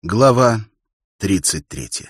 Глава 33.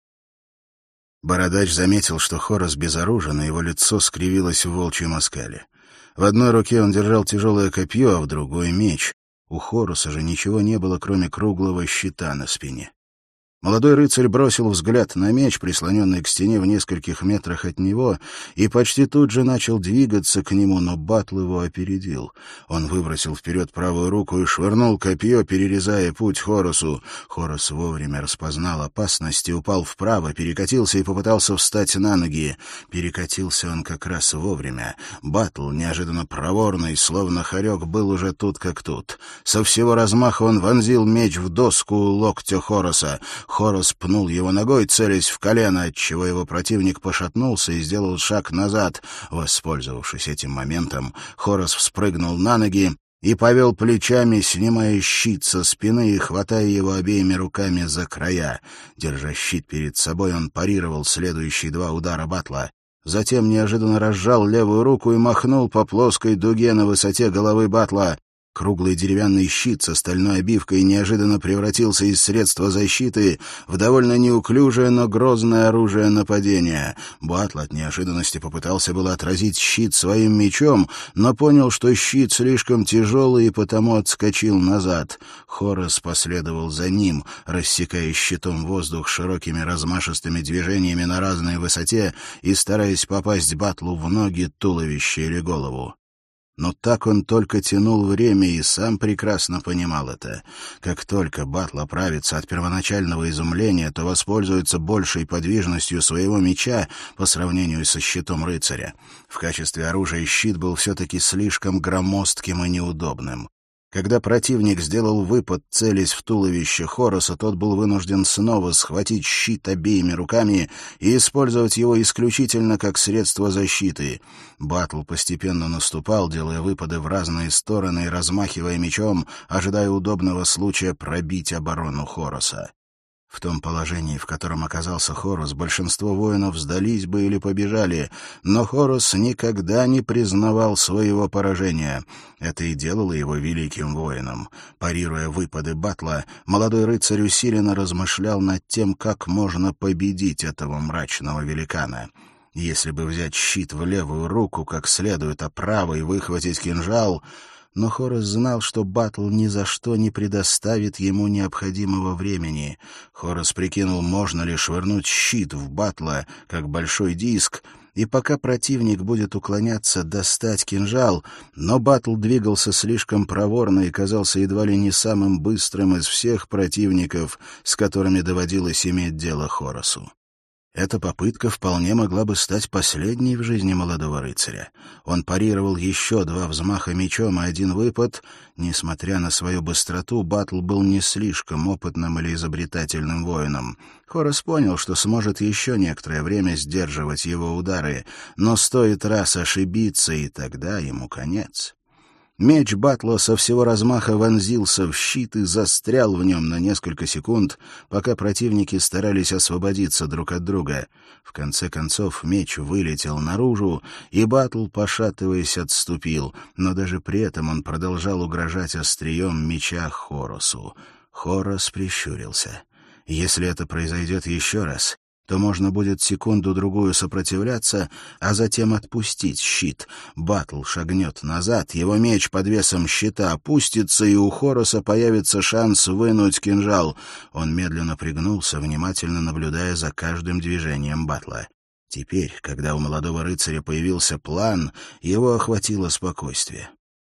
Бородач заметил, что Хорос безоружен, и его лицо скривилось в волчьем оскале. В одной руке он держал тяжелое копье, а в другой — меч. У Хороса же ничего не было, кроме круглого щита на спине. Молодой рыцарь бросил взгляд на меч, прислоненный к стене в нескольких метрах от него, и почти тут же начал двигаться к нему, но Батл его опередил. Он выбросил вперед правую руку и швырнул копье, перерезая путь Хоросу. Хорос вовремя распознал опасность и упал вправо, перекатился и попытался встать на ноги. Перекатился он как раз вовремя. Батл, неожиданно проворный, словно хорек, был уже тут как тут. Со всего размаха он вонзил меч в доску у локтя Хороса. Хорос пнул его ногой, целясь в колено, отчего его противник пошатнулся и сделал шаг назад. Воспользовавшись этим моментом, Хорос вспрыгнул на ноги и повел плечами, снимая щит со спины и хватая его обеими руками за края. Держа щит перед собой, он парировал следующие два удара Батла. Затем неожиданно разжал левую руку и махнул по плоской дуге на высоте головы Батла. Круглый деревянный щит с стальной обивкой неожиданно превратился из средства защиты в довольно неуклюжее, но грозное оружие нападения. Батл от неожиданности попытался было отразить щит своим мечом, но понял, что щит слишком тяжелый, и потому отскочил назад. Хорос последовал за ним, рассекая щитом воздух широкими размашистыми движениями на разной высоте и стараясь попасть Батлу в ноги, туловище или голову. Но так он только тянул время и сам прекрасно понимал это. Как только Батл оправится от первоначального изумления, то воспользуется большей подвижностью своего меча по сравнению со щитом рыцаря. В качестве оружия щит был все-таки слишком громоздким и неудобным. Когда противник сделал выпад, целясь в туловище Хороса, тот был вынужден снова схватить щит обеими руками и использовать его исключительно как средство защиты. Батл постепенно наступал, делая выпады в разные стороны и размахивая мечом, ожидая удобного случая пробить оборону Хороса. В том положении, в котором оказался Хорос, большинство воинов сдались бы или побежали, но Хорос никогда не признавал своего поражения. Это и делало его великим воином. Парируя выпады Батла, молодой рыцарь усиленно размышлял над тем, как можно победить этого мрачного великана. Если бы взять щит в левую руку как следует, а правой выхватить кинжал... Но Хорос знал, что Батл ни за что не предоставит ему необходимого времени. Хорос прикинул, можно ли швырнуть щит в Батла, как большой диск, и пока противник будет уклоняться, достать кинжал, но Батл двигался слишком проворно и казался едва ли не самым быстрым из всех противников, с которыми доводилось иметь дело Хоросу. Эта попытка вполне могла бы стать последней в жизни молодого рыцаря. Он парировал еще два взмаха мечом и один выпад. Несмотря на свою быстроту, Батл был не слишком опытным или изобретательным воином. Хорос понял, что сможет еще некоторое время сдерживать его удары, но стоит раз ошибиться, и тогда ему конец. Меч Батла со всего размаха вонзился в щит и застрял в нем на несколько секунд, пока противники старались освободиться друг от друга. В конце концов меч вылетел наружу, и Батл, пошатываясь, отступил, но даже при этом он продолжал угрожать острием меча Хоросу. Хорос прищурился. Если это произойдет еще раз, то можно будет секунду-другую сопротивляться, а затем отпустить щит. Батл шагнет назад, его меч под весом щита опустится, и у Хороса появится шанс вынуть кинжал. Он медленно пригнулся, внимательно наблюдая за каждым движением Батла. Теперь, когда у молодого рыцаря появился план, его охватило спокойствие.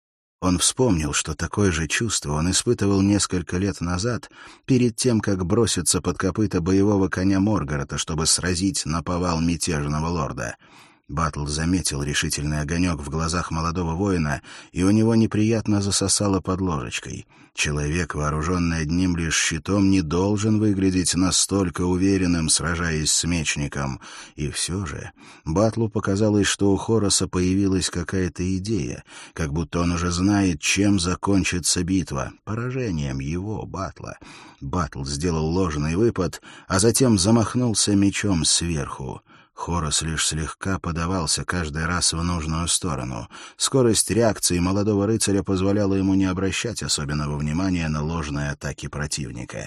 Он вспомнил, что такое же чувство он испытывал несколько лет назад, перед тем, как броситься под копыта боевого коня Моргорота, чтобы сразить наповал мятежного лорда. Батл заметил решительный огонек в глазах молодого воина, и у него неприятно засосало под ложечкой. Человек, вооруженный одним лишь щитом, не должен выглядеть настолько уверенным, сражаясь с мечником. И все же Батлу показалось, что у Хороса появилась какая-то идея, как будто он уже знает, чем закончится битва — поражением его, Батла. Батл сделал ложный выпад, а затем замахнулся мечом сверху. Хорос лишь слегка подавался каждый раз в нужную сторону. Скорость реакции молодого рыцаря позволяла ему не обращать особенного внимания на ложные атаки противника.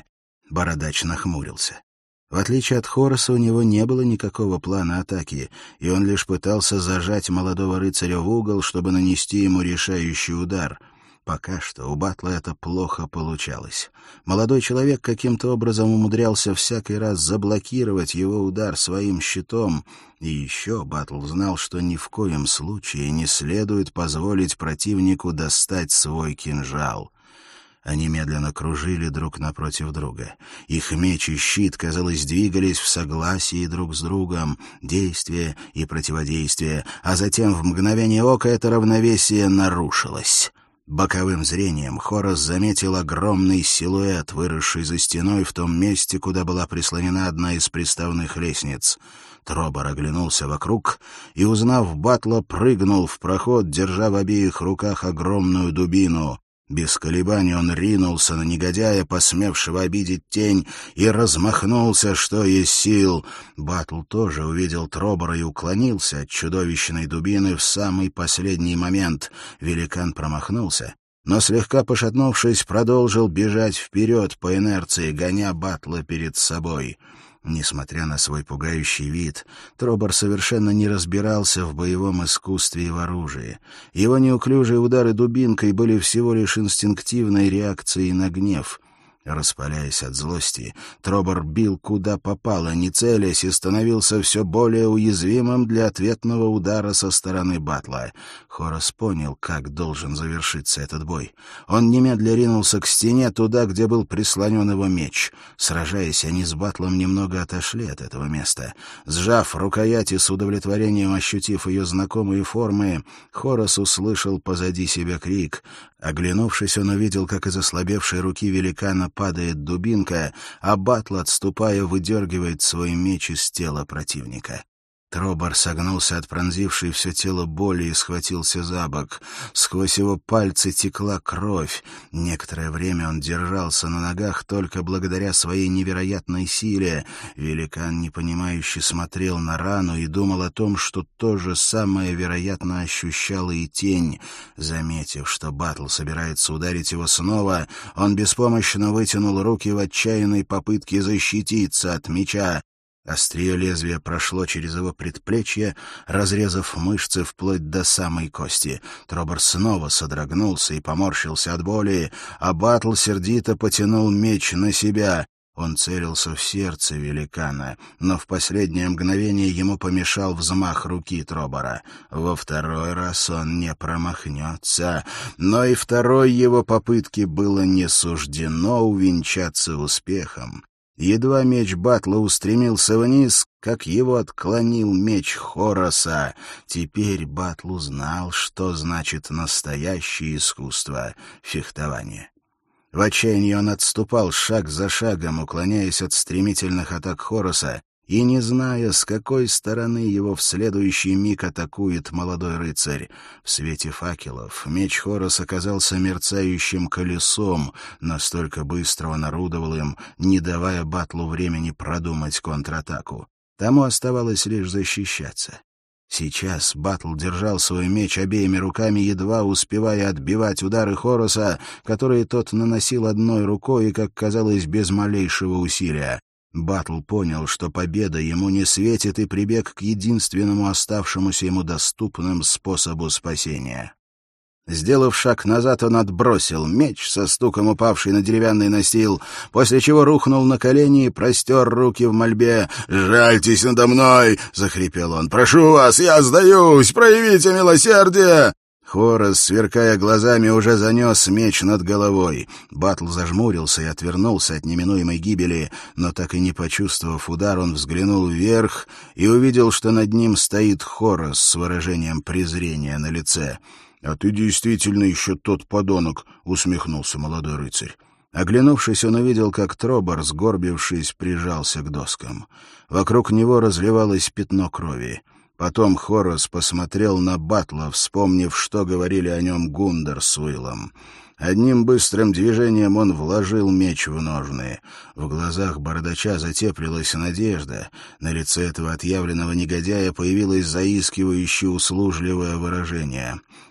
Бородач нахмурился. В отличие от Хораса, у него не было никакого плана атаки, и он лишь пытался зажать молодого рыцаря в угол, чтобы нанести ему решающий удар. Пока что у Батла это плохо получалось. Молодой человек каким-то образом умудрялся всякий раз заблокировать его удар своим щитом, и еще Батл знал, что ни в коем случае не следует позволить противнику достать свой кинжал. Они медленно кружили друг напротив друга. Их меч и щит, казалось, двигались в согласии друг с другом, действие и противодействие, а затем в мгновение ока это равновесие нарушилось. Боковым зрением Хорас заметил огромный силуэт, выросший за стеной в том месте, куда была прислонена одна из приставных лестниц. Тробор оглянулся вокруг и, узнав Батла, прыгнул в проход, держа в обеих руках огромную дубину. Без колебаний он ринулся на негодяя, посмевшего обидеть тень, и размахнулся, что есть сил. Батл тоже увидел Тробора и уклонился от чудовищной дубины в самый последний момент. Великан промахнулся, но, слегка пошатнувшись, продолжил бежать вперед по инерции, гоня Батла перед собой. Несмотря на свой пугающий вид, Тробор совершенно не разбирался в боевом искусстве и в оружии. Его неуклюжие удары дубинкой были всего лишь инстинктивной реакцией на гнев. Распаляясь от злости, Тробор бил куда попало, не целясь, и становился все более уязвимым для ответного удара со стороны Батла. Хорас понял, как должен завершиться этот бой. Он немедля ринулся к стене, туда, где был прислонен его меч. Сражаясь, они с Батлом немного отошли от этого места. Сжав рукоять и с удовлетворением ощутив ее знакомые формы, Хорас услышал позади себя крик. Оглянувшись, он увидел, как из ослабевшей руки великана падает дубинка, а Батл, отступая, выдергивает свой меч из тела противника. Тробор согнулся от пронзившей все тело боли и схватился за бок. Сквозь его пальцы текла кровь. Некоторое время он держался на ногах только благодаря своей невероятной силе. Великан непонимающе смотрел на рану и думал о том, что то же самое, вероятно, ощущала и тень. Заметив, что Батл собирается ударить его снова, он беспомощно вытянул руки в отчаянной попытке защититься от меча. Острие лезвия прошло через его предплечье, разрезав мышцы вплоть до самой кости. Тробор снова содрогнулся и поморщился от боли, а Батл сердито потянул меч на себя. Он целился в сердце великана, но в последнее мгновение ему помешал взмах руки Тробора. Во второй раз он не промахнется, но и второй его попытке было не суждено увенчаться успехом. Едва меч Батла устремился вниз, как его отклонил меч Хораса. Теперь Батл узнал, что значит настоящее искусство фехтования. В отчаянии он отступал шаг за шагом, уклоняясь от стремительных атак Хораса, и не зная, с какой стороны его в следующий миг атакует молодой рыцарь. В свете факелов меч Хорас оказался мерцающим колесом, настолько быстро он орудовал им, не давая Батлу времени продумать контратаку. Тому оставалось лишь защищаться. Сейчас Батл держал свой меч обеими руками, едва успевая отбивать удары Хораса, которые тот наносил одной рукой и, как казалось, без малейшего усилия. Батл понял, что победа ему не светит, и прибег к единственному оставшемуся ему доступным способу спасения. Сделав шаг назад, он отбросил меч, со стуком упавший на деревянный настил, после чего рухнул на колени и простер руки в мольбе. «Жальтесь надо мной!» — захрипел он. «Прошу вас, я сдаюсь! Проявите милосердие!» Хорас, сверкая глазами, уже занес меч над головой. Батл зажмурился и отвернулся от неминуемой гибели, но так и не почувствовав удар, он взглянул вверх и увидел, что над ним стоит Хорас с выражением презрения на лице. «А ты действительно еще тот подонок», — усмехнулся молодой рыцарь. Оглянувшись, он увидел, как Тробор, сгорбившись, прижался к доскам. Вокруг него разливалось пятно крови. Потом Хорас посмотрел на Батла, вспомнив, что говорили о нем Гундер с Уиллом. Одним быстрым движением он вложил меч в ножны. В глазах бородача затеплилась надежда. На лице этого отъявленного негодяя появилось заискивающее услужливое выражение.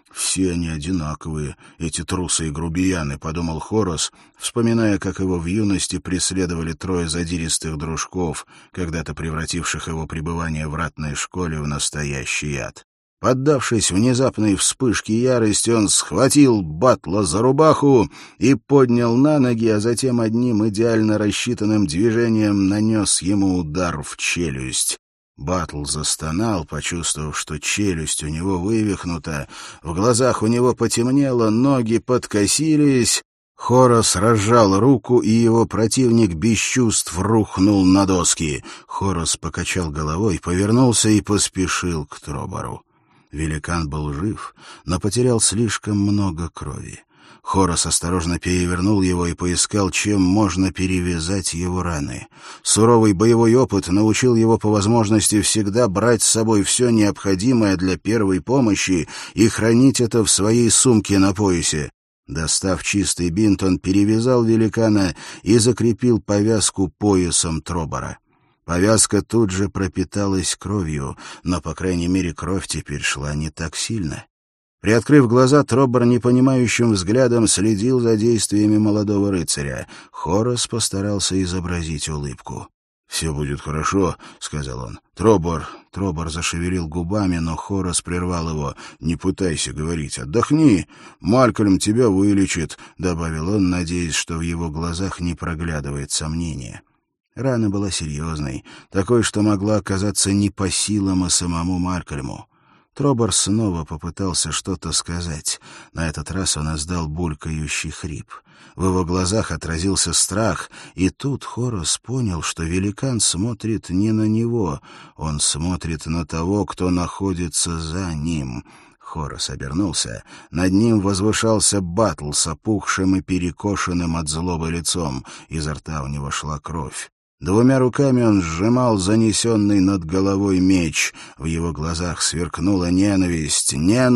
«Все они одинаковые, эти трусы и грубияны», — подумал Хорос, вспоминая, как его в юности преследовали трое задиристых дружков, когда-то превративших его пребывание в ратной школе в настоящий ад. Поддавшись внезапной вспышке ярости, он схватил Батла за рубаху и поднял на ноги, а затем одним идеально рассчитанным движением нанес ему удар в челюсть. Батл застонал, почувствовав, что челюсть у него вывихнута, в глазах у него потемнело, ноги подкосились. Хорос разжал руку, и его противник без чувств рухнул на доски. Хорос покачал головой, повернулся и поспешил к Тробору. Великан был жив, но потерял слишком много крови. Хорос осторожно перевернул его и поискал, чем можно перевязать его раны. Суровый боевой опыт научил его по возможности всегда брать с собой все необходимое для первой помощи и хранить это в своей сумке на поясе. Достав чистый бинт, он перевязал великана и закрепил повязку поясом Тробора. Повязка тут же пропиталась кровью, но, по крайней мере, кровь теперь шла не так сильно. Приоткрыв глаза, Тробор непонимающим взглядом следил за действиями молодого рыцаря. Хорос постарался изобразить улыбку. «Все будет хорошо», — сказал он. «Тробор...» Тробор зашевелил губами, но Хорос прервал его. «Не пытайся говорить. Отдохни. Малькольм тебя вылечит», — добавил он, надеясь, что в его глазах не проглядывает сомнения. Рана была серьезной, такой, что могла оказаться не по силам и самому Малькольму. Тробор снова попытался что-то сказать. На этот раз он издал булькающий хрип. В его глазах отразился страх, и тут Хорос понял, что великан смотрит не на него, он смотрит на того, кто находится за ним. Хорос обернулся. Над ним возвышался Батл с опухшим и перекошенным от злобы лицом. Изо рта у него шла кровь. Двумя руками он сжимал занесенный над головой меч. В его глазах сверкнула ненависть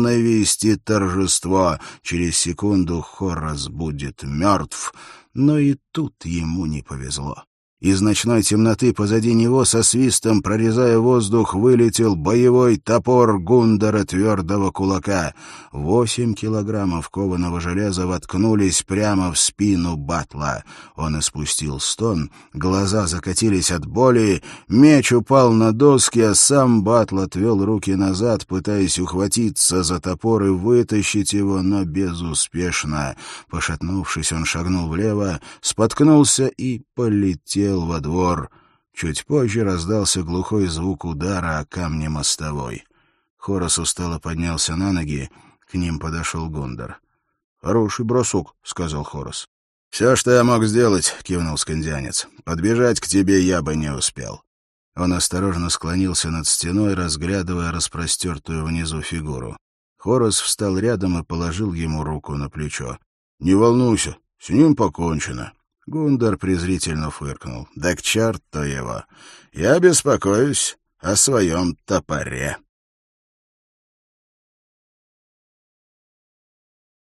и торжество. Через секунду Хорос будет мертв, но и тут ему не повезло. Из ночной темноты позади него, со свистом прорезая воздух, вылетел боевой топор Гундара твердого кулака. 8 килограммов кованого железа воткнулись прямо в спину Батла. Он испустил стон, глаза закатились от боли, меч упал на доски, а сам Батл отвел руки назад, пытаясь ухватиться за топор и вытащить его, но безуспешно. Пошатнувшись, он шагнул влево, споткнулся и полетел во двор. Чуть позже раздался глухой звук удара о камни мостовой. Хорос устало поднялся на ноги, к ним подошел Гундар. «Хороший бросок», — сказал Хорос. «Все, что я мог сделать», — кивнул скандианец. «Подбежать к тебе я бы не успел». Он осторожно склонился над стеной, разглядывая распростертую внизу фигуру. Хорос встал рядом и положил ему руку на плечо. «Не волнуйся, с ним покончено». Гундар презрительно фыркнул. «Да к черту его! Я беспокоюсь о своем топоре».